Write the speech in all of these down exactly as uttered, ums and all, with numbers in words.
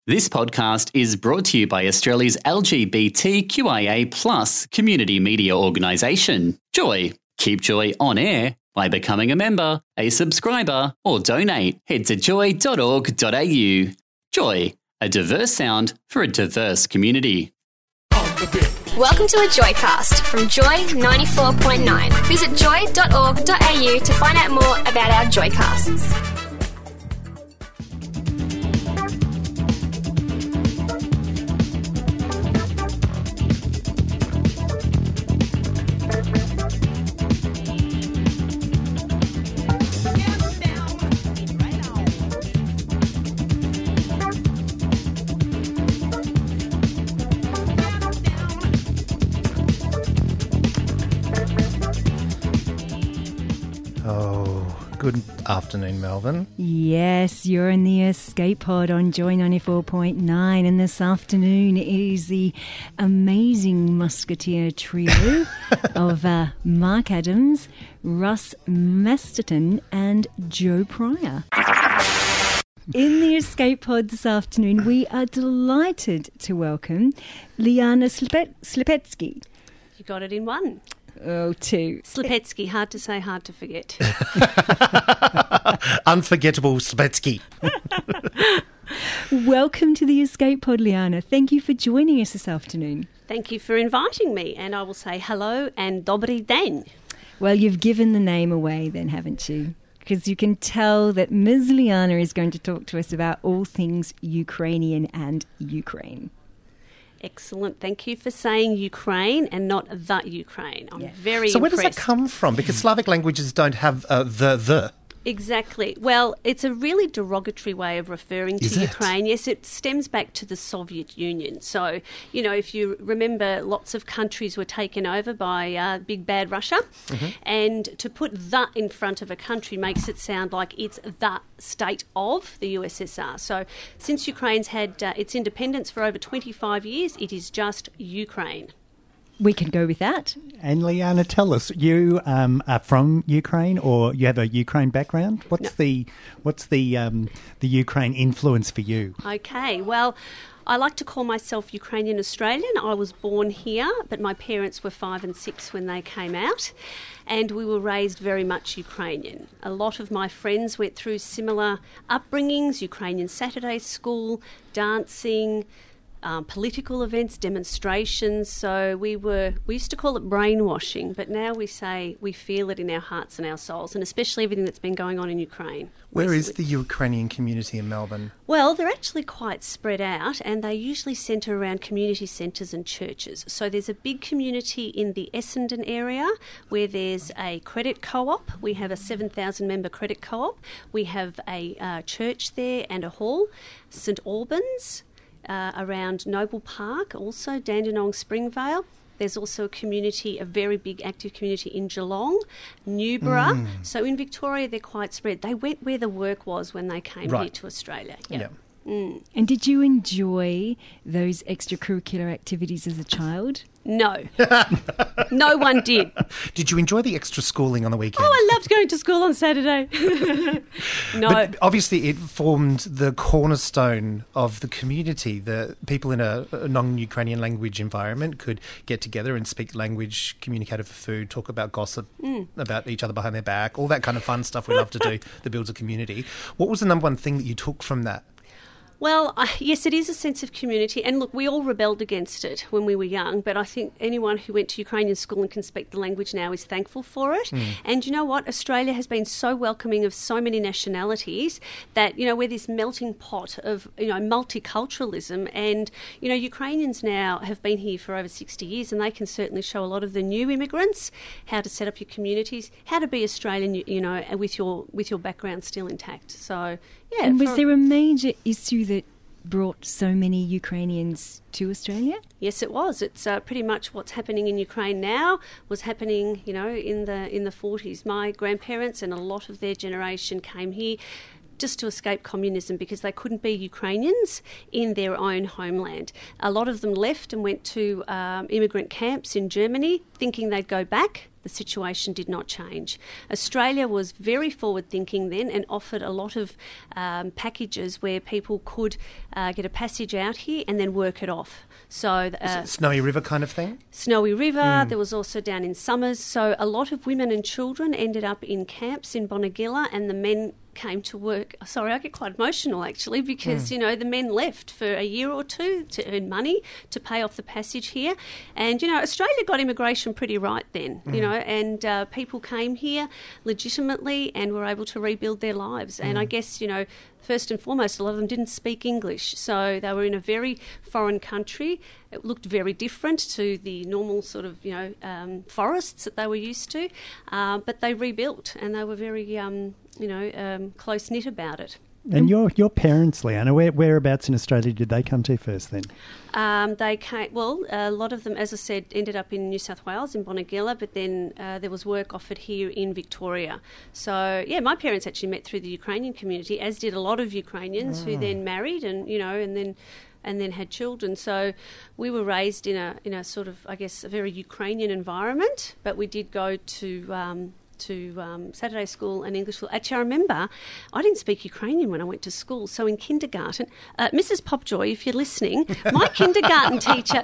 This podcast is brought to you by Australia's L G B T Q I A plus community media organisation, Joy. Keep Joy on air by becoming a member, a subscriber, or donate. Head to joy dot org dot a u. Joy, a diverse sound for a diverse community. Welcome to a Joycast from Joy ninety-four point nine. Visit joy dot org dot a u to find out more about our Joycasts. Good afternoon, Melbourne. Yes, you're in the Escape Pod on Joy ninety-four point nine, and this afternoon is the amazing Musketeer trio of uh, Mark Adams, Russ Masterton and Joe Pryor. In the Escape Pod this afternoon, we are delighted to welcome Liana Slipet- Slipetsky. You got it in one. Oh, two. Slipetsky, hard to say, hard to forget. Unforgettable Slipetsky. Welcome to the Escape Pod, Liana. Thank you for joining us this afternoon. Thank you for inviting me, and I will say hello and dobry den. Well, you've given the name away then, haven't you? Because you can tell that Miz Liana is going to talk to us about all things Ukrainian and Ukraine. Excellent. Thank you for saying Ukraine and not the Ukraine. I'm yeah. very so impressed. So where does that come from? Because Slavic languages don't have uh, the, the. Exactly. Well, it's a really derogatory way of referring to Is it? Ukraine. Yes, it stems back to the Soviet Union. So, you know, if you remember, lots of countries were taken over by uh, big bad Russia. Mm-hmm. And to put the in front of a country makes it sound like it's the state of the U S S R. So since Ukraine's had uh, its independence for over twenty-five years, it is just Ukraine. We can go with that. And Liana, tell us, you um, are from Ukraine, or you have a Ukraine background? What's no. the what's the um, the Ukraine influence for you? Okay, well, I like to call myself Ukrainian Australian. I was born here, but my parents were five and six when they came out, and we were raised very much Ukrainian. A lot of my friends went through similar upbringings: Ukrainian Saturday school, dancing. Um, political events, demonstrations. So we were, we used to call it brainwashing, but now we say we feel it in our hearts and our souls, and especially everything that's been going on in Ukraine. Where we, is the Ukrainian community in Melbourne? Well, they're actually quite spread out, and they usually centre around community centres and churches. So there's a big community in the Essendon area where there's a credit co-op. We have a seven thousand member credit co-op. We have a uh, church there and a hall. St Albans, Uh, around Noble Park, also Dandenong Springvale. There's also a community, a very big active community in Geelong, Newborough. Mm. So in Victoria, they're quite spread. They went where the work was when they came right. here to Australia. Yep. Yeah. Mm. And did you enjoy those extracurricular activities as a child? No. No one did. Did you enjoy the extra schooling on the weekend? Oh, I loved going to school on Saturday. No. But obviously it formed the cornerstone of the community. The people in a, a non-Ukrainian language environment could get together and speak language, communicate over food, talk about gossip, mm. about each other behind their back, all that kind of fun stuff we love to do that builds a community. What was the number one thing that you took from that? Well, uh, yes, it is a sense of community. And look, we all rebelled against it when we were young, but I think anyone who went to Ukrainian school and can speak the language now is thankful for it. Mm. And you know what? Australia has been so welcoming of so many nationalities that, you know, we're this melting pot of, you know, multiculturalism. And, you know, Ukrainians now have been here for over sixty years, and they can certainly show a lot of the new immigrants how to set up your communities, how to be Australian, you, you know, with your with your background still intact. So, yeah. And was for, there a major issue that brought so many Ukrainians to Australia? Yes, it was. It's uh, pretty much what's happening in Ukraine now was happening, you know, in the in the forties. My grandparents and a lot of their generation came here just to escape communism because they couldn't be Ukrainians in their own homeland. A lot of them left and went to um, immigrant camps in Germany thinking they'd go back the situation did not change. Australia was very forward-thinking then and offered a lot of um, packages where people could uh, get a passage out here and then work it off. So uh, Snowy River kind of thing? Snowy River, mm. there was also down in Summers. So a lot of women and children ended up in camps in Bonegilla, and the men came to work. Sorry, I get quite emotional actually because, mm. you know, the men left for a year or two to earn money to pay off the passage here. And, you know, Australia got immigration pretty right then, mm. you know, and uh, people came here legitimately and were able to rebuild their lives. Mm. And I guess, you know, first and foremost, a lot of them didn't speak English. So they were in a very foreign country. It looked very different to the normal sort of, you know, um, forests that they were used to. Uh, but they rebuilt and they were very, um, you know, um, close-knit about it. And your your parents, Leanna, where, whereabouts in Australia did they come to first then? Um, they came, well, a lot of them, as I said, ended up in New South Wales, in Bonegilla, but then uh, there was work offered here in Victoria. So, yeah, my parents actually met through the Ukrainian community, as did a lot of Ukrainians oh. who then married and, you know, and then and then had children. So we were raised in a in a sort of, I guess, a very Ukrainian environment, but we did go to... Um, to um, Saturday school and English school. Actually, I remember I didn't speak Ukrainian when I went to school. So in kindergarten, uh, Missus Popjoy, if you're listening, my kindergarten teacher,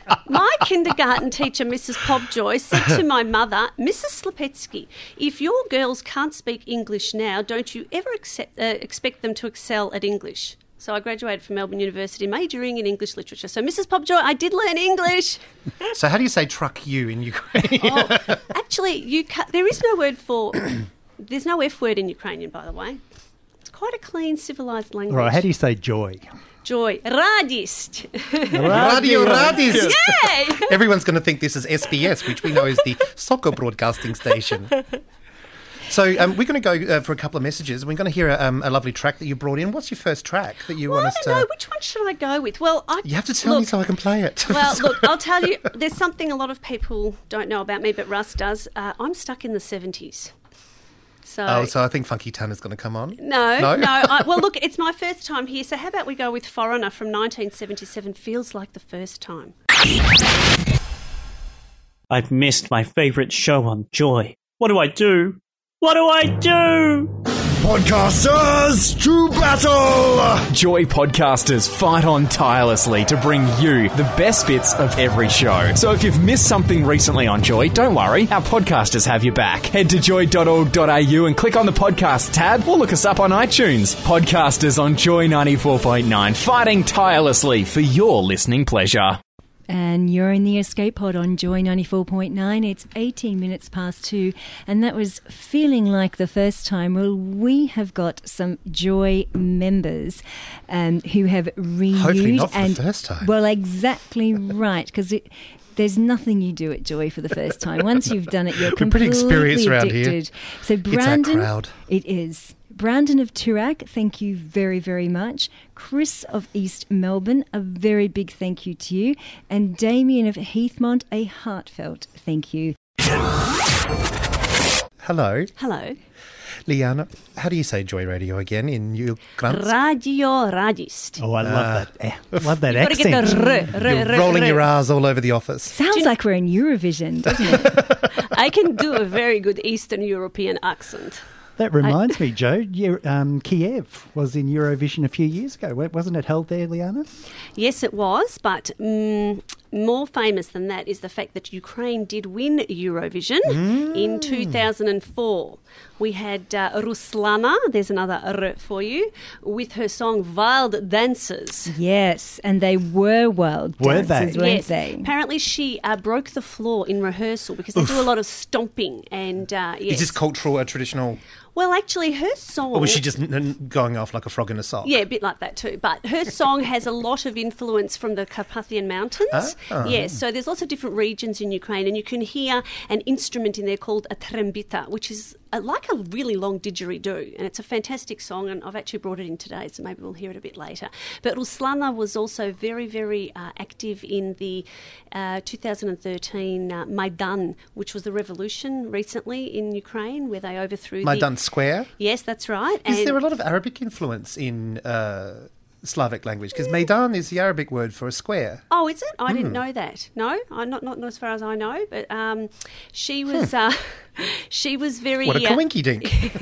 my kindergarten teacher, Missus Popjoy, said to my mother, Missus Slepetsky, if your girls can't speak English now, don't you ever accept, uh, expect them to excel at English? So I graduated from Melbourne University majoring in English literature. So, Missus Popjoy, I did learn English. So how do you say truck you in Ukrainian? Oh, actually, you ca- there is no word for... There's no F word in Ukrainian, by the way. It's quite a clean, civilised language. Right, how do you say joy? Joy. Radist. Radio Radist. Yay! Everyone's going to think this is S B S, which we know is the soccer broadcasting station. So um, we're going to go uh, for a couple of messages. We're going to hear a, um, a lovely track that you brought in. What's your first track that you well, want us to... I don't know. Which one should I go with? Well, I... You have to tell look, me so I can play it. Well, look, I'll tell you. There's something a lot of people don't know about me, but Russ does. Uh, I'm stuck in the seventies. So, oh, so I think Funky Tanner's going to come on? No, no. no I, well, look, it's my first time here, so how about we go with Foreigner from nineteen seventy-seven, Feels Like the First Time. I've missed my favourite show on Joy. What do I do? What do I do? Podcasters to battle! Joy podcasters fight on tirelessly to bring you the best bits of every show. So if you've missed something recently on Joy, don't worry, our podcasters have your back. Head to joy dot org dot a u and click on the podcast tab or look us up on iTunes. Podcasters on Joy ninety-four point nine, fighting tirelessly for your listening pleasure. And you're in the Escape Pod on Joy ninety-four point nine. It's eighteen minutes past two, and that was Feeling Like the First Time. Well, we have got some Joy members um, who have renewed. Hopefully not for and, the first time. Well, exactly right, because there's nothing you do at Joy for the first time. Once you've done it, you're We're completely pretty experienced around addicted. here. So Brandon, it's our crowd. It is. Brandon of Toorak, thank you very, very much. Chris of East Melbourne, a very big thank you to you. And Damien of Heathmont, a heartfelt thank you. Hello. Hello. Liana, how do you say Joy Radio again in Ukraine? Radio Radist. Oh, I love Ah. that. Eh, love that You've got to accent. get the r, r, You're r, rolling r. your R's all over the office. Sounds like we're in Eurovision, doesn't it? I can do a very good Eastern European accent. That reminds me, Joe, you, um, Kiev was in Eurovision a few years ago. Wasn't it held there, Liana? Yes, it was, but um, more famous than that is the fact that Ukraine did win Eurovision mm. in two thousand four. We had uh, Ruslana, there's another R for you, with her song Wild Dancers. Yes, and they were wild Were dancers, they? weren't Yes, they? apparently she uh, broke the floor in rehearsal because they Oof. do a lot of stomping and uh, yes. Is this cultural or traditional? Well, actually, her song... Or was she just n- n- going off like a frog in a sock? Yeah, a bit like that too. But her song has a lot of influence from the Carpathian Mountains. Ah. Yes, so there's lots of different regions in Ukraine, and you can hear an instrument in there called a trembita, which is a, like a really long didgeridoo, and it's a fantastic song, and I've actually brought it in today, so maybe we'll hear it a bit later. But Ruslana was also very, very uh, active in the uh, two thousand thirteen uh, Maidan, which was the revolution recently in Ukraine, where they overthrew Maidan the... Square? Yes, that's right. Is and there a lot of Arabic influence in uh, Slavic language? Because Maidan is the Arabic word for a square. Oh, is it? I didn't know that. No, I, not, not not as far as I know. But um, she was uh, she was very What a uh, coinky dink.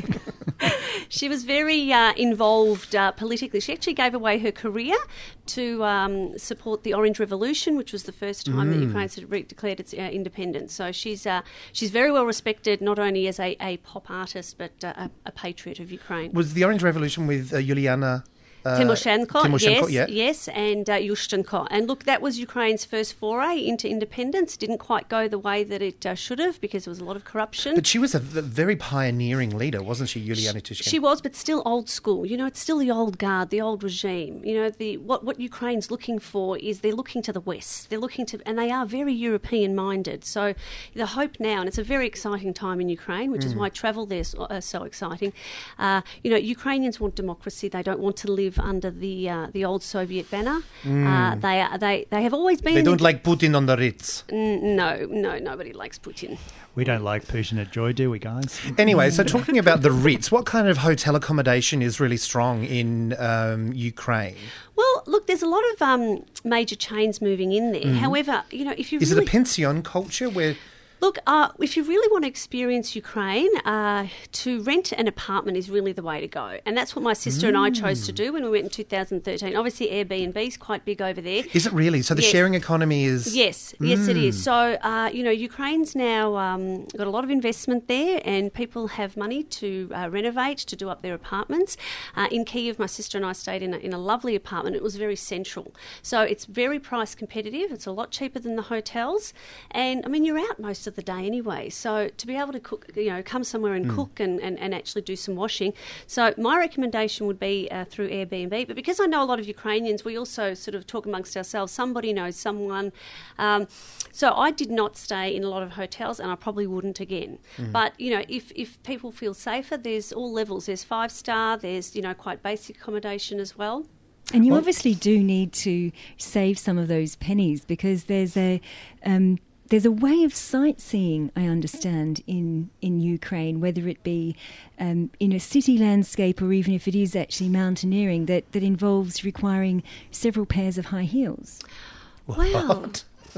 She was very uh, involved uh, politically. She actually gave away her career to um, support the Orange Revolution, which was the first time that Ukraine had re- declared its uh, independence. So she's uh, she's very well respected, not only as a, a pop artist, but uh, a, a patriot of Ukraine. Was the Orange Revolution with uh, Yuliana... Uh, Tymoshenko, Tymoshenko, yes, yeah. yes, and uh, Yushchenko. And look, that was Ukraine's first foray into independence. It didn't quite go the way that it uh, should have because there was a lot of corruption. But she was a v- very pioneering leader, wasn't she, Yuliana Tymoshenko? She was, but still old school. You know, it's still the old guard, the old regime. You know, the what, what Ukraine's looking for is they're looking to the West. They're looking to, and they are very European-minded. So the hope now, and it's a very exciting time in Ukraine, which mm. is why travel there is uh, so exciting. Uh, you know, Ukrainians want democracy. They don't want to live under the uh, the old Soviet banner. Mm. Uh, they are, they they have always been. They don't like Putin on the Ritz. N- no, no, nobody likes Putin. We don't like Putin at Joy, do we, guys? Anyway, so talking about the Ritz, what kind of hotel accommodation is really strong in um, Ukraine? Well, look, there's a lot of um, major chains moving in there. Mm. However, you know, if you is really... it a pension culture where? Look, uh, if you really want to experience Ukraine, uh, to rent an apartment is really the way to go. And that's what my sister mm. and I chose to do when we went in two thousand thirteen. Obviously, Airbnb is quite big over there. Is it really? So the yes. sharing economy is... Yes, mm. yes it is. So, uh, you know, Ukraine's now um, got a lot of investment there and people have money to uh, renovate, to do up their apartments. Uh, in Kyiv, my sister and I stayed in a, in a lovely apartment. It was very central. So it's very price competitive. It's a lot cheaper than the hotels. And, I mean, you're out most of the day anyway, so to be able to cook, you know, come somewhere and mm. cook and, and, and actually do some washing. So my recommendation would be uh, through Airbnb, but because I know a lot of Ukrainians, we also sort of talk amongst ourselves, somebody knows someone. Um, so I did not stay in a lot of hotels and I probably wouldn't again. Mm. But, you know, if, if people feel safer, there's all levels. There's five star, there's, you know, quite basic accommodation as well. And you well, obviously do need to save some of those pennies because there's a... Um, There's a way of sightseeing, I understand, in, in Ukraine, whether it be um, in a city landscape or even if it is actually mountaineering, that, that involves requiring several pairs of high heels. Well,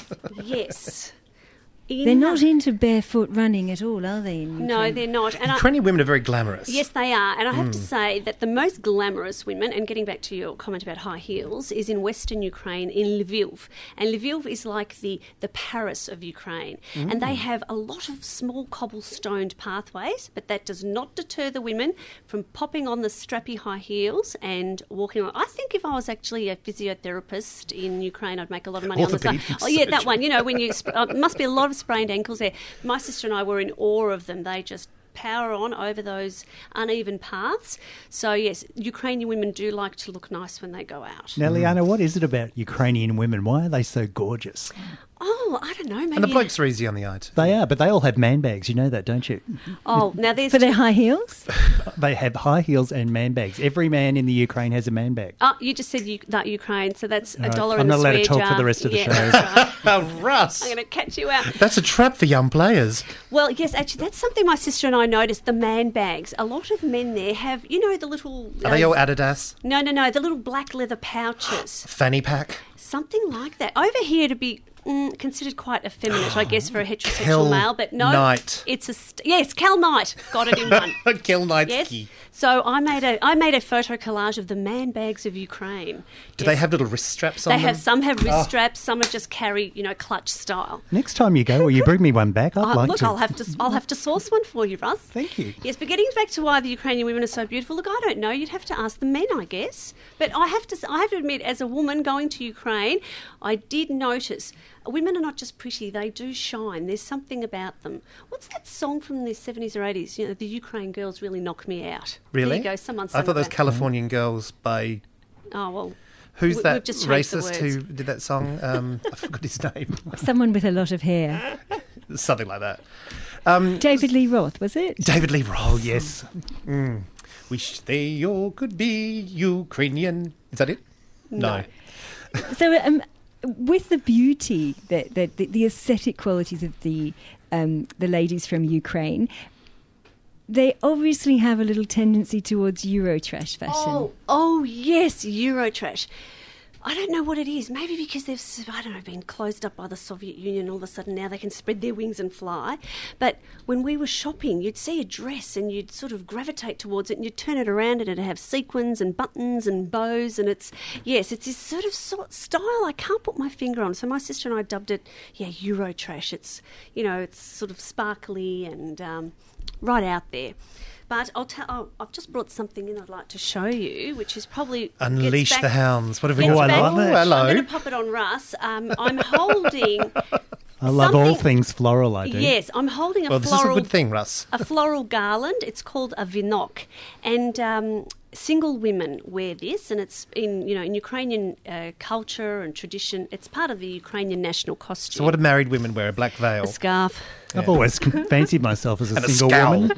yes. In they're not into barefoot running at all, are they? In no, they're not. And Ukrainian I, women are very glamorous. Yes, they are. And I have mm. to say that the most glamorous women, and getting back to your comment about high heels, is in Western Ukraine, in Lviv. And Lviv is like the, the Paris of Ukraine. Mm. And they have a lot of small cobblestoned pathways, but that does not deter the women from popping on the strappy high heels and walking on. I think if I was actually a physiotherapist in Ukraine, I'd make a lot of money on the side. Oh, yeah, that one. You know, when you uh, must be a lot of sprained ankles there. My sister and I were in awe of them. They just power on over those uneven paths. So, yes, Ukrainian women do like to look nice when they go out. Now, Liana, what is it about Ukrainian women? Why are they so gorgeous? Oh, I don't know. Maybe and the blokes are easy on the eye too. They are, but they all have man bags. You know that, don't you? Oh, now there's... For their high heels? They have high heels and man bags. Every man in the Ukraine has a man bag. Oh, you just said you, that Ukraine, so that's all a right. dollar I'm in not the allowed to talk jar. for the rest of the yeah, show. That's right. Oh, Russ. I'm going to catch you out. That's a trap for young players. Well, yes, actually, that's something my sister and I noticed, the man bags. A lot of men there have, you know, the little... Are uh, they all Adidas? No, no, no, the little black leather pouches. Fanny pack? Something like that. Over here to be... Mm, considered quite effeminate, I guess, for a heterosexual Kel male, but no, Knight. It's a st- yes, Kel Knight got it in one. Kel Knight's yes. key. So I made a I made a photo collage of the man bags of Ukraine. Do yes. they have little wrist straps on they them? They have some have wrist oh. straps, some are just carry, you know, clutch style. Next time you go, will you bring me one back? I'd uh, like look, to. I'll have to I'll have to source one for you, Russ. Thank you. Yes, but getting back to why the Ukrainian women are so beautiful. Look, I don't know. You'd have to ask the men, I guess. But I have to I have to admit, as a woman going to Ukraine, I did notice. Women are not just pretty, they do shine. There's something about them. What's that song from the seventies or eighties? You know, the Ukraine girls really knock me out. Really? There you go, someone I thought those that. Californian girls by... Oh, well... Who's we, that just racist who did that song? Um, I forgot his name. Someone with a lot of hair. Something like that. Um, David Lee Roth, was it? David Lee Roth. Oh, yes. Mm. Wish they all could be Ukrainian. Is that it? No. no. So, um, with the beauty, that the, the aesthetic qualities of the um, the ladies from Ukraine, they obviously have a little tendency towards Eurotrash fashion. Oh, oh yes, Eurotrash. I don't know what it is. Maybe because they've, I don't know, been closed up by the Soviet Union. All of a sudden now they can spread their wings and fly. But when we were shopping, you'd see a dress and you'd sort of gravitate towards it and you'd turn it around and it'd have sequins and buttons and bows. And it's, yes, it's this sort of sort style I can't put my finger on. So my sister and I dubbed it, yeah, Eurotrash. It's, you know, it's sort of sparkly and um, right out there. But I'll tell. Oh, I've just brought something in I'd like to show you, which is probably Unleash back, the hounds. What have we gets got? back- Oh, I love it. Hello. I'm going to pop it on Russ. Um, I'm holding. I love all something- things floral, I do. Yes, I'm holding a Well, this floral. is a good thing, Russ. A floral garland. It's called a vinok, and um, single women wear this, and it's in you know in Ukrainian uh, culture and tradition. It's part of the Ukrainian national costume. So what do married women wear? A black veil. A scarf. I've always fancied myself as a And a single scowl. woman.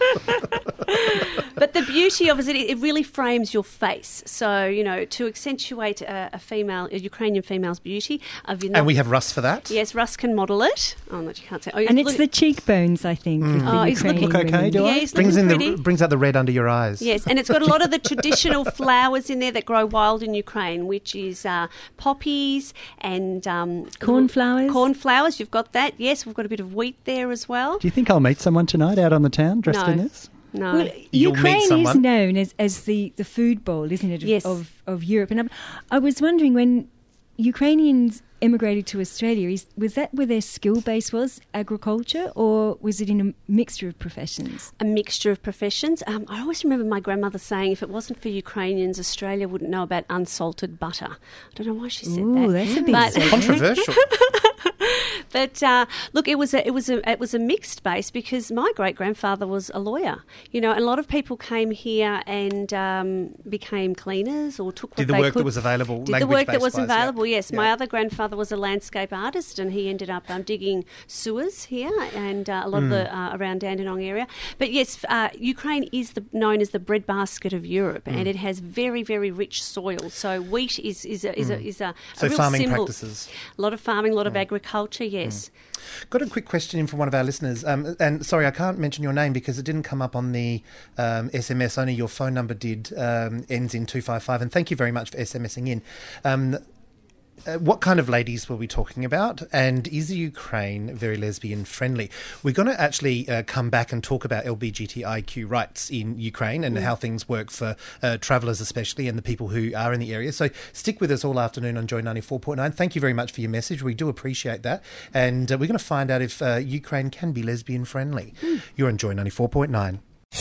But the beauty of it is it, it really frames your face. So, you know, to accentuate a, a female, a Ukrainian female's beauty. A vinok, And we have Russ for that. Yes, Russ can model it. Oh, no, you can't say. Oh, And it's look- the cheekbones, I think, with the Oh, he's looking- Ukrainian Look okay, women. do I? Yeah, he's Brings in looking the pretty. brings out the red under your eyes. Yes, and it's got a lot of the traditional flowers in there that grow wild in Ukraine, which is uh, poppies and um, Cornflowers? Cornflowers, you've got that. Yes, we've got a bit of wheat there as well. Do you think I'll meet someone tonight out on the town dressed No. in this? No. Well, You'll meet Ukraine is someone. known as, as the, the food bowl, isn't it, of, Yes. of, of Europe? And I, I was wondering, when Ukrainians emigrated to Australia, is, was that where their skill base was, agriculture, or was it in a mixture of professions? A mixture of professions. Um, I always remember my grandmother saying, if it wasn't for Ukrainians, Australia wouldn't know about unsalted butter. I don't know why she said Ooh, that. that's a big But- statement. Controversial. But uh, look, it was a it was a it was a mixed base because my great grandfather was a lawyer, you know, and a lot of people came here and um, became cleaners or took what Did the they work could. that was available, Did the work that was language-based wise, yeah. available? Yes, my Yeah. other grandfather was a landscape artist, and he ended up um, digging sewers here and uh, a lot of the Hmm. uh, around Dandenong area. But yes, uh, Ukraine is the, known as the breadbasket of Europe, Hmm. and it has very very rich soil. So wheat is is a, is a, is a, So a real farming symbol. practices. A lot of farming, a lot of agriculture. Yes. Got a quick question in from one of our listeners. Um, and sorry, I can't mention your name because it didn't come up on the um, S M S. Only your phone number did, um, ends in two five five. And thank you very much for SMSing in. Um, uh, what kind of ladies were we talking about? And is Ukraine very lesbian friendly? We're going to actually uh, come back and talk about L G B T I Q rights in Ukraine and how things work for uh, travellers especially and the people who are in the area. So stick with us all afternoon on Joy ninety-four point nine. Thank you very much for your message. We do appreciate that. And uh, we're going to find out if uh, Ukraine can be lesbian friendly. You're on Joy ninety-four point nine.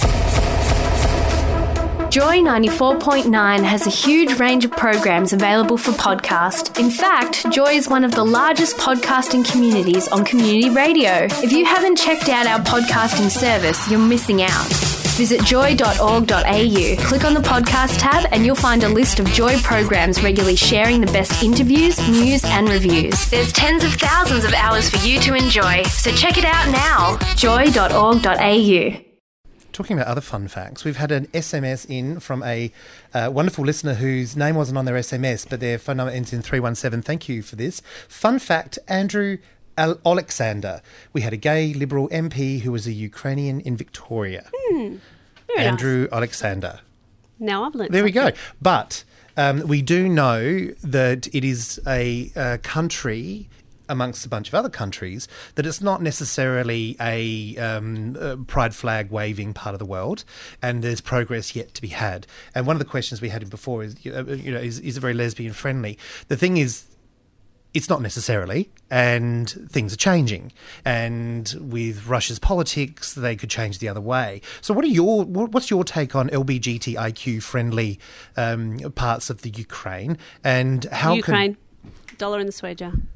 Joy ninety-four point nine has a huge range of programs available for podcast. In fact, Joy is one of the largest podcasting communities on community radio. If you haven't checked out our podcasting service, you're missing out. Visit joy dot org dot a u, click on the podcast tab and you'll find a list of Joy programs regularly sharing the best interviews, news and reviews. There's tens of thousands of hours for you to enjoy, so check it out now. joy dot org dot a u. Talking about other fun facts, we've had an S M S in from a uh, wonderful listener whose name wasn't on their S M S, but their phone number ends in three one seven. Thank you for this. Fun fact, Andrew Al- Alexander. We had a gay Liberal M P who was a Ukrainian in Victoria. Very Andrew Alexander. nice. Now I've learnt There we go. something. But um, we do know that it is a uh, country amongst a bunch of other countries, that it's not necessarily a, um, a pride flag waving part of the world, and there's progress yet to be had. And one of the questions we had before is, you know, is, is it very lesbian friendly? The thing is, it's not necessarily, and things are changing. And with Russia's politics, they could change the other way. So, what are your what's your take on L G B T I Q friendly um, parts of the Ukraine, and how Ukraine, dollar in the swear jar. can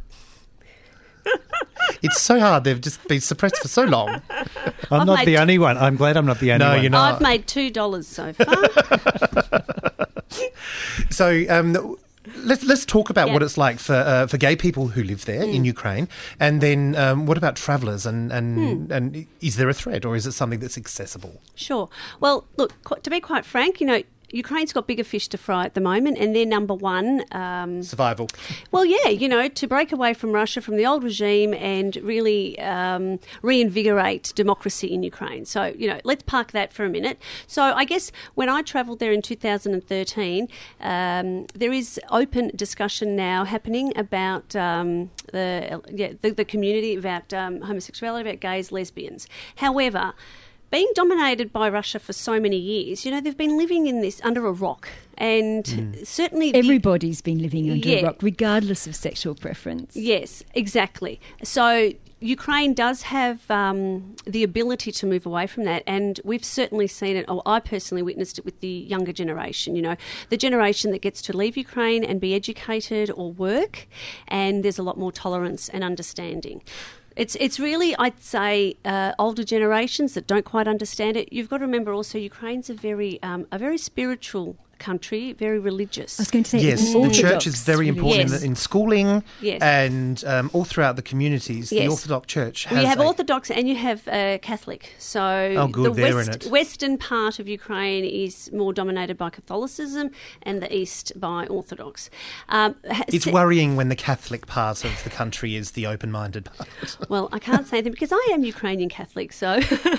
it's so hard? They've just been suppressed for so long. I'm I've not made the t- only one. I'm glad I'm not the only No, one. you're not. I've made two dollars so far. So. Um, Let's let's talk about Yeah. what it's like for uh, for gay people who live there in Ukraine, and then um, what about travellers, and and, and is there a threat, or is it something that's accessible? Sure. Well, look, qu- to be quite frank, you know, Ukraine's got bigger fish to fry at the moment, and they're number one. Um, Survival. Well, yeah, you know, to break away from Russia, from the old regime, and really um, reinvigorate democracy in Ukraine. So, you know, let's park that for a minute. So I guess when I travelled there in two thousand thirteen, um, there is open discussion now happening about um, the, yeah, the the community, about um, homosexuality, about gays, lesbians. However, being dominated by Russia for so many years, you know, they've been living in this under a rock. And mm. certainly... The, Everybody's been living under yeah, a rock, regardless of sexual preference. Yes, exactly. So Ukraine does have um, the ability to move away from that, and we've certainly seen it, or I personally witnessed it with the younger generation, you know, the generation that gets to leave Ukraine and be educated or work, and there's a lot more tolerance and understanding. It's it's really, I'd say, uh, older generations that don't quite understand it. You've got to remember also Ukraine's a very um, a very spiritual country, very religious. I was going to say, yes, the Orthodox, church is very important yes. in, in schooling yes. and um, all throughout the communities. Yes. The Orthodox Church has well, you have a, Orthodox and you have uh, Catholic. So oh, good, the they're west, in it. western part of Ukraine is more dominated by Catholicism, and the east by Orthodox. Um, it's se- worrying when the Catholic part of the country is the open-minded part. Well, I can't say that because I am Ukrainian Catholic, so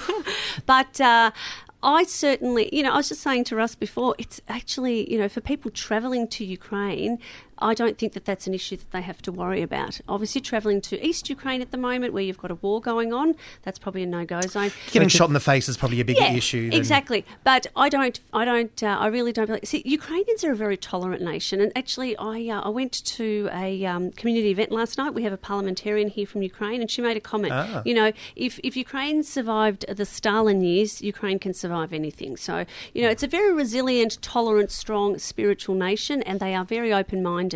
but. Uh, I certainly, you know, I was just saying to Russ before, it's actually, you know, for people travelling to Ukraine, I don't think that that's an issue that they have to worry about. Obviously, travelling to East Ukraine at the moment, where you've got a war going on, that's probably a no-go zone. Getting shot in the face is probably a bigger yeah, issue. Than... Exactly. But I don't, I don't, uh, I really don't believe... See, Ukrainians are a very tolerant nation. And actually, I uh, I went to a um, community event last night. We have a parliamentarian here from Ukraine, and she made a comment. Ah. You know, if, if Ukraine survived the Stalin years, Ukraine can survive anything. So, you know, it's a very resilient, tolerant, strong, spiritual nation, and they are very open-minded.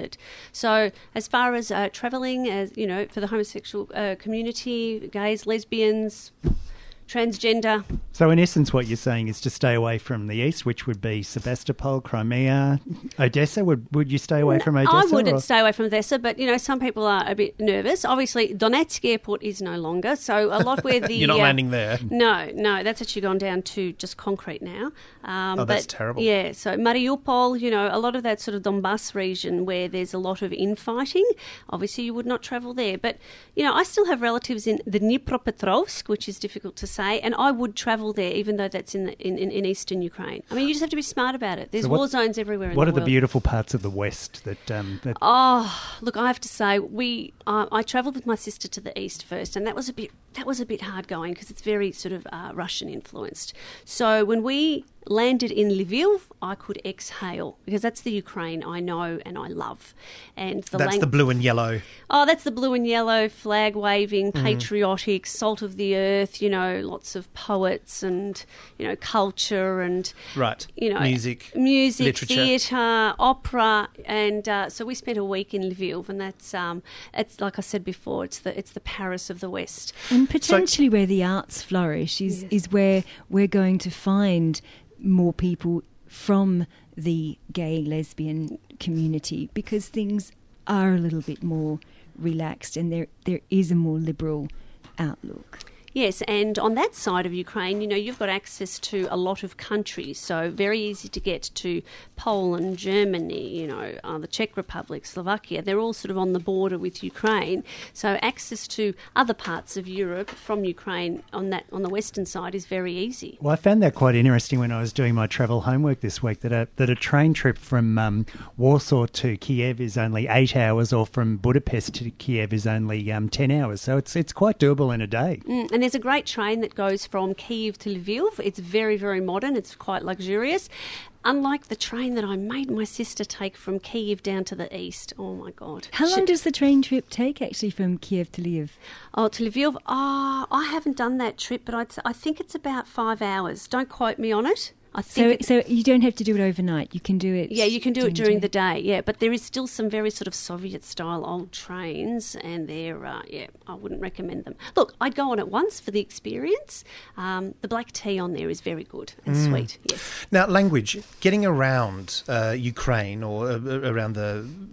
So as far as uh, travelling, as you know, for the homosexual uh, community, gays, lesbians, transgender. So in essence what you're saying is to stay away from the east, which would be Sebastopol, Crimea, Odessa. Would would you stay away from Odessa? I wouldn't or? stay away from Odessa, but, you know, some people are a bit nervous. Obviously, Donetsk Airport is no longer, so a lot where the... You're not uh, landing there. No, no, that's actually gone down to just concrete now. Um, oh, that's but, terrible. Yeah, so Mariupol, you know, a lot of that sort of Donbass region where there's a lot of infighting, obviously you would not travel there. But, you know, I still have relatives in the Dnipropetrovsk, which is difficult to say, and I would travel there, even though that's in, the, in, in in eastern Ukraine. I mean, you just have to be smart about it. There's so what, war zones everywhere in What the are the world. beautiful parts of the West that... Um, that Oh, look, I have to say, we uh, I travelled with my sister to the east first, and that was a bit that was a bit hard going because it's very sort of uh, Russian influenced. So when we landed in Lviv, I could exhale because that's the Ukraine I know and I love. And the That's lang- the blue and yellow. Oh, that's the blue and yellow, flag waving, patriotic, salt of the earth, you know, lots of poets and, you know, culture and, Right. you know, Music, music, literature. theatre, opera. And uh, so we spent a week in Lviv, and that's, um, it's like I said before, it's the it's the Paris of the West. And potentially where the arts flourish is, Yes. is where we're going to find more people from the gay, lesbian community because things are a little bit more relaxed and there there is a more liberal outlook. Yes, and on that side of Ukraine, you know, you've got access to a lot of countries, so very easy to get to Poland, Germany, you know, uh, the Czech Republic, Slovakia. They're all sort of on the border with Ukraine, so access to other parts of Europe from Ukraine on that on the western side is very easy. Well, I found that quite interesting when I was doing my travel homework this week, that a, that a train trip from um, Warsaw to Kiev is only eight hours, or from Budapest to Kiev is only um, ten hours. So it's it's quite doable in a day. Mm, and there's a great train that goes from Kyiv to Lviv. It's very, very modern. It's quite luxurious. Unlike the train that I made my sister take from Kyiv down to the east. Oh, my God. How long She- does the train trip take actually from Kiev to Lviv? Oh, to Lviv? Oh, I haven't done that trip, but I'd, s- I think it's about five hours. Don't quote me on it. I think So, it- so you don't have to do it overnight. You can do it. yeah, you can do it during the day, yeah. But there is still some very sort of Soviet-style old trains, and they're, uh, yeah, I wouldn't recommend them. Look, I'd go on it once for the experience. Um, the black tea on there is very good and sweet, yes. Now, language, getting around uh, Ukraine or uh, around the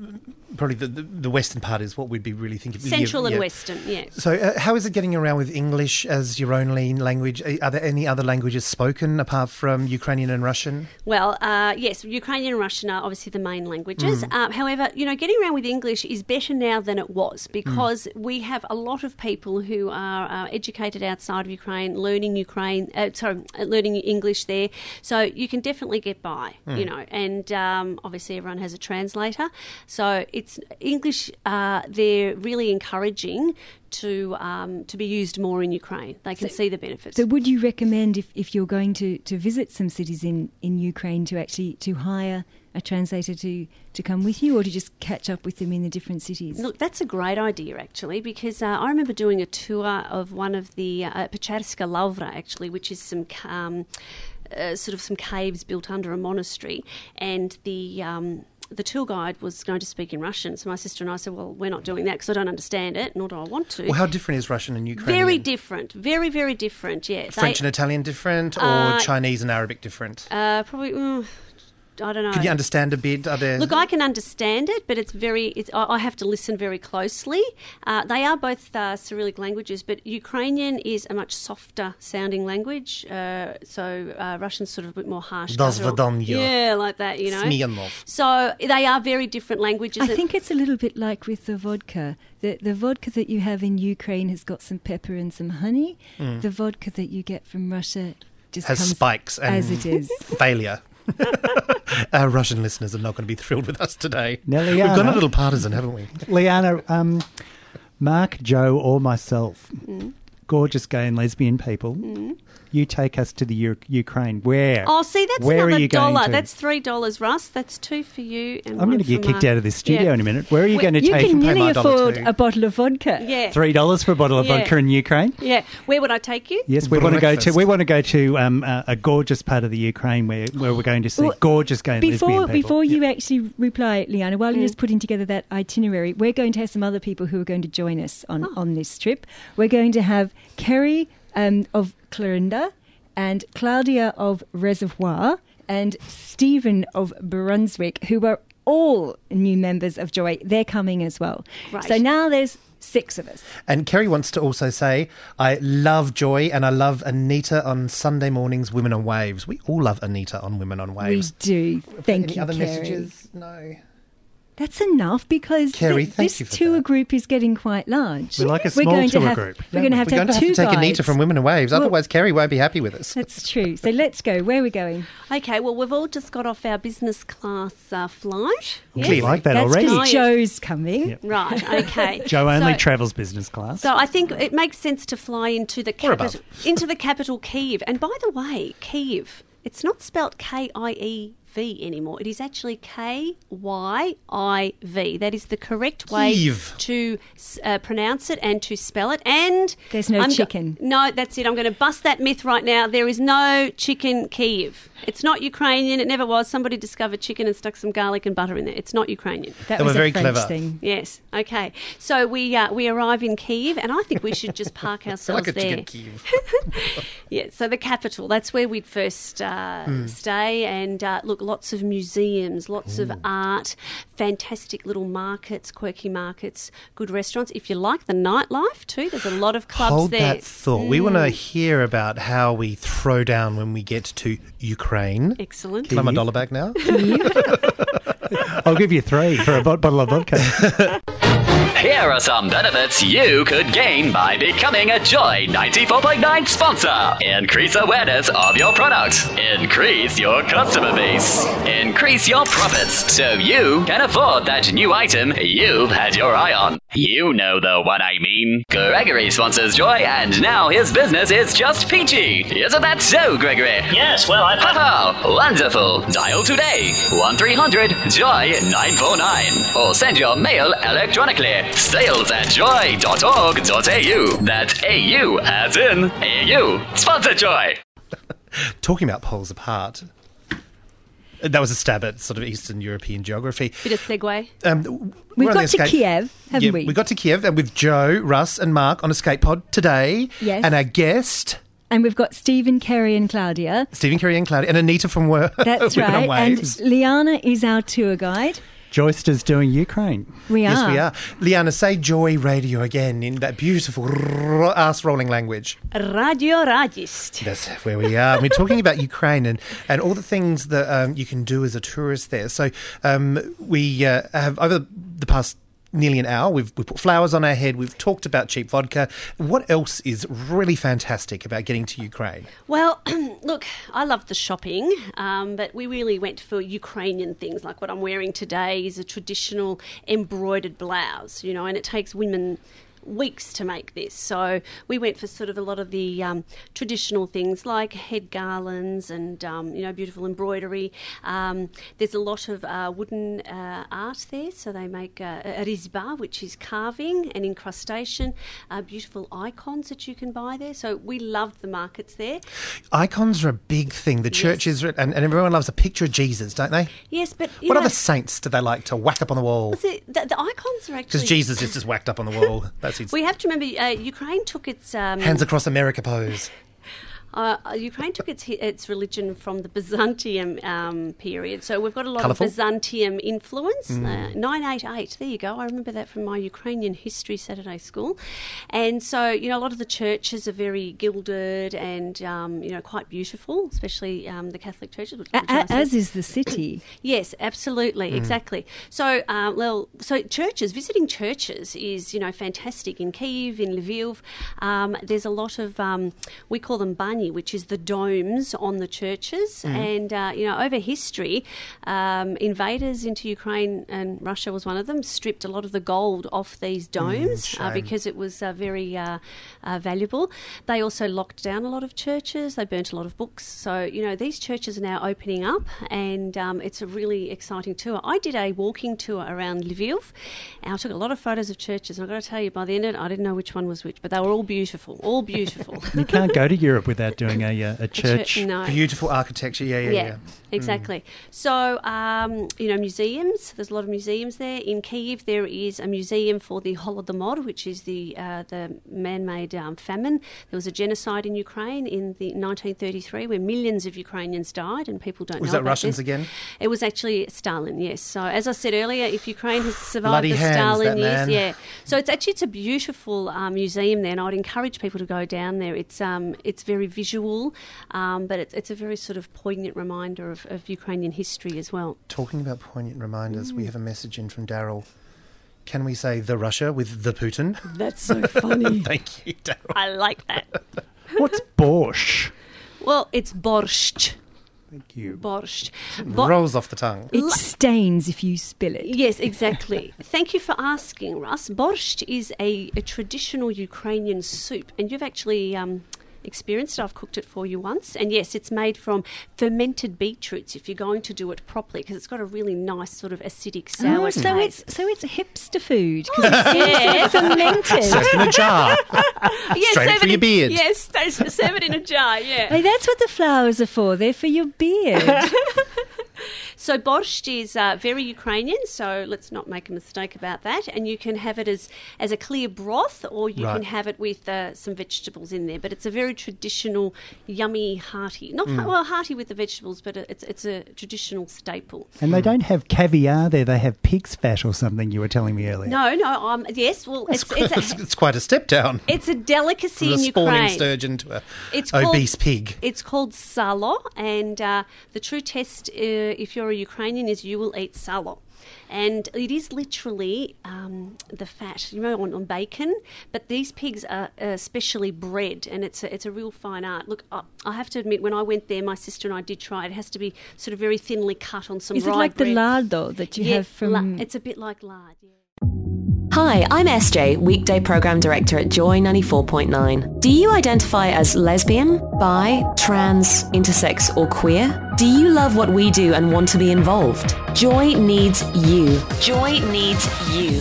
probably the, the, the western part is what we'd be really thinking. Central yeah, and yeah. Western, yeah. So uh, how is it getting around with English as your only language? Are there any other languages spoken apart from Ukrainian and Russian? Well, uh, yes, Ukrainian and Russian are obviously the main languages. Mm. Uh, however, you know, getting around with English is better now than it was because mm. we have a lot of people who are uh, educated outside of Ukraine, learning Ukraine, uh, sorry, learning English there. So you can definitely get by, mm. you know, and um, obviously everyone has a translator. So it's English, uh, they're really encouraging to um, to be used more in Ukraine. They can so, see the benefits. So would you recommend if, if you're going to, to visit some cities in, in Ukraine to actually to hire a translator to, to come with you or to just catch up with them in the different cities? Look, that's a great idea actually because uh, I remember doing a tour of one of the uh, Pecharska Lavra actually, which is some um, uh, sort of some caves built under a monastery, and the um, the tour guide was going to speak in Russian. So my sister and I said, well, we're not doing that because I don't understand it, nor do I want to. Well, how different is Russian and Ukrainian? Very different. Very, very different, yeah. French they, and Italian different or uh, Chinese and Arabic different? Uh, probably... Mm, I don't know. Can you understand a bit? Are there... Look, I can understand it, but it's very. It's, I I have to listen very closely. Uh, they are both uh, Cyrillic languages, but Ukrainian is a much softer sounding language. Uh, so uh, Russian's sort of a bit more harsh. Yeah, like that, you know. Smirnov. So they are very different languages. I think it's a little bit like with the vodka. The, the vodka that you have in Ukraine has got some pepper and some honey. Mm. The vodka that you get from Russia just has comes spikes and as it is. Failure. Our Russian listeners are not going to be thrilled with us today. Now, Liana, we've gone a little partisan, haven't we? Liana, um, Mark, Joe, or myself, mm. gorgeous gay and lesbian people, mm. you take us to the U- Ukraine. Where? Oh, see, that's Where another are you dollar. Going to? That's three dollars, Russ. That's two for you. And I'm going to get kicked Mark. out of this studio yeah. in a minute. Where are you Well, going to you take? You can pay nearly my dollar afford too. a bottle of vodka. Yeah, Three dollars for a bottle of yeah. vodka in Ukraine. Yeah, where would I take you? Yes, we want to go to. We want to go to um, a, a gorgeous part of the Ukraine where, where we're going to see well, gorgeous gay and before, lesbian people. Before you yeah. actually reply, Liana, while mm. you're just putting together that itinerary, we're going to have some other people who are going to join us on, oh. on this trip. We're going to have Kerry um, of Clarinda and Claudia of Reservoir and Stephen of Brunswick, who are all new members of Joy. They're coming as well. Right. So now there's six of us. And Kerry wants to also say, I love Joy and I love Anita on Sunday mornings, Women on Waves. We all love Anita on Women on Waves. We do. Thank Any you, other Kerry. messages? No. That's enough because Kerry, th- thank this you for tour that. group is getting quite large. We like a we're small going tour to have, group. We're going to have We're to going have to two have to take guides. Anita from Women on Waves, Well, otherwise Kerry won't be happy with us. That's true. So let's go. Where are we going? Okay, well, we've all just got off our business class uh, flight. We like that That's already. because Joe's coming. Yep. Right, okay. Joe only so, travels business class. So I think it makes sense to fly into the Or capital, into the capital Kyiv. And by the way, Kyiv, it's not spelt K I E V anymore. It is actually K Y I V. That is the correct way Kyiv. to uh, pronounce it and to spell it. And There's no I'm go- chicken. no, that's it. I'm going to bust that myth right now. There is no chicken Kyiv. It's not Ukrainian. It never was. Somebody discovered chicken and stuck some garlic and butter in there. It's not Ukrainian. That They was were very a French clever. thing. Yes. Okay. So we uh, we arrive in Kyiv, and I think we should just park I feel ourselves like a there. chicken Kyiv. Yeah. So the capital. That's where we'd first uh, Hmm. stay, and uh, look, lots of museums, lots of art, fantastic little markets, quirky markets, good restaurants. If you like the nightlife too, there's a lot of clubs Hold there. that thought. We want to hear about how we throw down when we get to Ukraine. Excellent. Can I have my dollar back now? I'll give you three for a bot- bottle of vodka. Here are some benefits you could gain by becoming a Joy ninety-four point nine sponsor. Increase awareness of your product. Increase your customer base. Increase your profits so you can afford that new item you've had your eye on. You know the one I mean. Gregory sponsors Joy, and now his business is just peachy. Isn't that so, Gregory? Yes, well, I've had... Haha, wonderful. Dial today, one three hundred joy nine four nine, or send your mail electronically. Sales at joy dot org dot a u. That's A U as in A U. Sponsor Joy. Talking about poles apart, that was a stab at sort of Eastern European geography. Bit of segue. Um, We've we're on got the to escape- Kiev, haven't Yeah, we? We got to Kiev and with Joe, Russ and Mark on Escape Pod today. Yes. And our guest, And we've got Stephen, Kerry and Claudia. Stephen, Kerry and Claudia, and Anita from Wor- That's Women on right. And Waves. Liana is our tour guide. Joyster's doing Ukraine. We are. Yes, we are. Liana, say Joy Radio again in that beautiful r- ass-rolling language. Radio Radist. That's where we are. We're talking about Ukraine and, and all the things that um, you can do as a tourist there. So um, we uh, have, over the past nearly an hour, we've, we've put flowers on our head, we've talked about cheap vodka. What else is really fantastic about getting to Ukraine? Well, look, I love the shopping, um, but we really went for Ukrainian things. Like what I'm wearing today is a traditional embroidered blouse, you know, and it takes women weeks to make this. So we went for sort of a lot of the um, traditional things like head garlands and, um, you know, beautiful embroidery. Um, there's a lot of uh, wooden uh, art there. So they make uh, a rizba, which is carving and incrustation, uh, beautiful icons that you can buy there. So we loved the markets there. Icons are a big thing. The Yes. churches, and, and everyone loves a picture of Jesus, don't they? Yes, but... You What know, other saints do they like to whack up on the wall? the, the, the icons are actually... Because Jesus is just whacked up on the wall. That's his We have to remember, uh, Ukraine took its... Um, hands across America pose. Uh, Ukraine took its its religion from the Byzantium um, period, so we've got a lot Colourful. of Byzantium influence. Mm. Uh, nine eighty-eight, there you go. I remember that from my Ukrainian history Saturday school. And so, you know, a lot of the churches are very gilded and, um, you know, quite beautiful, especially um, the Catholic churches. Which, A- which I a- said. as is the city. Yes, absolutely, exactly. So, uh, well, so churches, visiting churches is, you know, fantastic. In Kyiv, in Lviv, um, there's a lot of, um, we call them bani, which is the domes on the churches. And, uh, you know, over history, um, invaders into Ukraine, and Russia was one of them, stripped a lot of the gold off these domes uh, shame. because it was uh, very uh, uh, valuable. They also locked down a lot of churches. They burnt a lot of books. So, you know, these churches are now opening up, and um, it's a really exciting tour. I did a walking tour around Lviv, and I took a lot of photos of churches. And I've got to tell you, by the end of it, I didn't know which one was which, but they were all beautiful, all beautiful. You can't go to Europe without doing a, uh, a church. No. Beautiful architecture. Yeah, yeah, yeah. Yeah, exactly. So, um, you know, museums, there's a lot of museums there. In Kyiv, there is a museum for the Holodomor, which is the uh, the man-made um, famine. There was a genocide in Ukraine in the nineteen thirty-three where millions of Ukrainians died, and people don't Was know that about Russians this. again? It was actually Stalin, yes. So, as I said earlier, if Ukraine has survived Bloody the hands, Stalin that years, man. yeah. So, it's actually it's a beautiful um, museum there, and I'd encourage people to go down there. It's um, it's very visual, um, but it's it's a very sort of poignant reminder of, of Ukrainian history as well. Talking about poignant reminders, we have a message in from Daryl. Can we say the Russia with the Putin? That's so funny. Thank you, Daryl. I like that. What's borscht? Well, it's borscht. Thank you. Borscht. Bo- Rolls off the tongue. It stains if you spill it. Yes, exactly. Thank you for asking, Russ. Borscht is a, a traditional Ukrainian soup, and you've actually um, experienced it. I've cooked it for you once. And yes, it's made from fermented beetroots if you're going to do it properly, because it's got a really nice sort of acidic sour Oh, taste. so it's so it's hipster food because it's Yes. fermented. Served in a jar. Yes, Straight serve for it your in- beard. Yes, they serve it in a jar, yeah. Hey, that's what the flowers are for. They're for your beard. So borscht is uh, very Ukrainian, so let's not make a mistake about that. And you can have it as, as a clear broth, or you Right. can have it with uh, some vegetables in there. But it's a very traditional, yummy, hearty. Not Mm. well hearty with the vegetables, but it's it's a traditional staple. And they don't have caviar there, they have pig's fat or something, you were telling me earlier. No, no, um, yes, well, it's it's it's, a, it's quite a step down. it's a delicacy From a in spawning Ukraine. sturgeon to a It's called- obese pig. It's called salo, and uh, the true test, uh, if you're a Ukrainian, is you will eat salo. And it is literally um, the fat, you know, on, on bacon. But these pigs are uh, specially bred, and it's a, it's a real fine art. Look, I, I have to admit, when I went there, my sister and I did try it. It has to be sort of very thinly cut on some Is it rye like the bread. lardo that you Yeah, have from? la- it's a bit like lard, yeah. Hi, I'm S J, Weekday Program Director at Joy ninety-four point nine. Do you identify as lesbian, bi, trans, intersex or queer? Do you love what we do and want to be involved? Joy needs you. Joy needs you.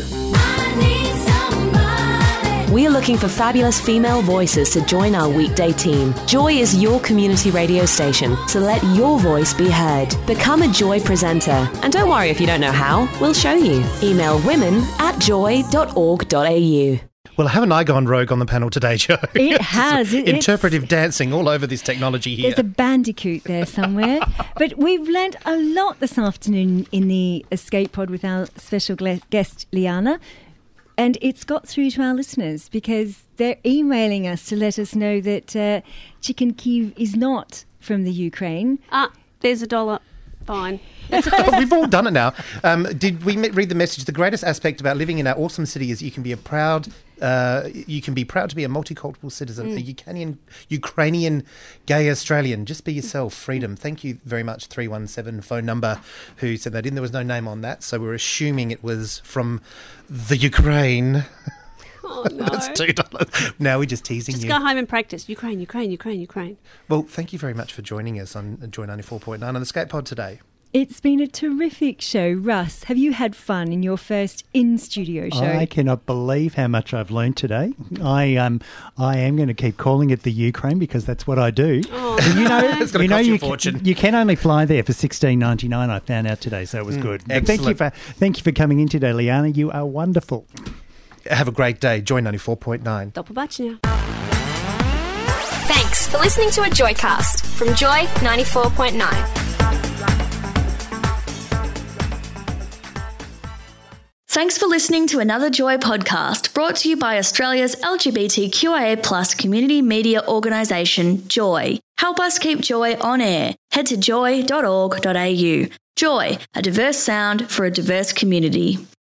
We are looking for fabulous female voices to join our weekday team. Joy is your community radio station, so let your voice be heard. Become a Joy presenter. And don't worry if you don't know how, we'll show you. Email women at joy dot org dot a u. Well, haven't I gone rogue on the panel today, Joe? It has. It, Interpretive dancing all over this technology here. There's a bandicoot there somewhere. But we've learnt a lot this afternoon in the Escape Pod with our special guest, Liana. And it's got through to our listeners because they're emailing us to let us know that uh, Chicken Kyiv is not from the Ukraine. Ah, there's a dollar. Fine. We've all done it now. Um, did we read the message? The greatest aspect about living in our awesome city is you can be a proud, uh, you can be proud to be a multicultural citizen, mm. a Ukrainian, Ukrainian gay Australian. Just be yourself. Freedom. Thank you very much. three one seven phone number who said that in. There was no name on that, so we're assuming it was from the Ukraine. Oh, no. That's two dollars. Now we're just teasing just you. Just go home and practice. Ukraine, Ukraine, Ukraine, Ukraine. Well, thank you very much for joining us on Joy ninety-four point nine on the Escape Pod today. It's been a terrific show. Russ, have you had fun in your first in-studio show? I cannot believe how much I've learned today. I um I am going to keep calling it the Ukraine because that's what I do. Oh, you know, it's going to you know, cost you you a fortune. Can, you can only fly there for sixteen ninety-nine. I found out today, so it was Mm, good. But thank you excellent. for thank you for coming in today, Liana. You are wonderful. Have a great day. Joy ninety-four point nine. Doppelbachner. Thanks for listening to a Joycast from Joy ninety-four point nine. Thanks for listening to another Joy podcast brought to you by Australia's L G B T Q I A plus community media organisation, Joy. Help us keep Joy on air. Head to joy dot org dot a u. Joy, a diverse sound for a diverse community.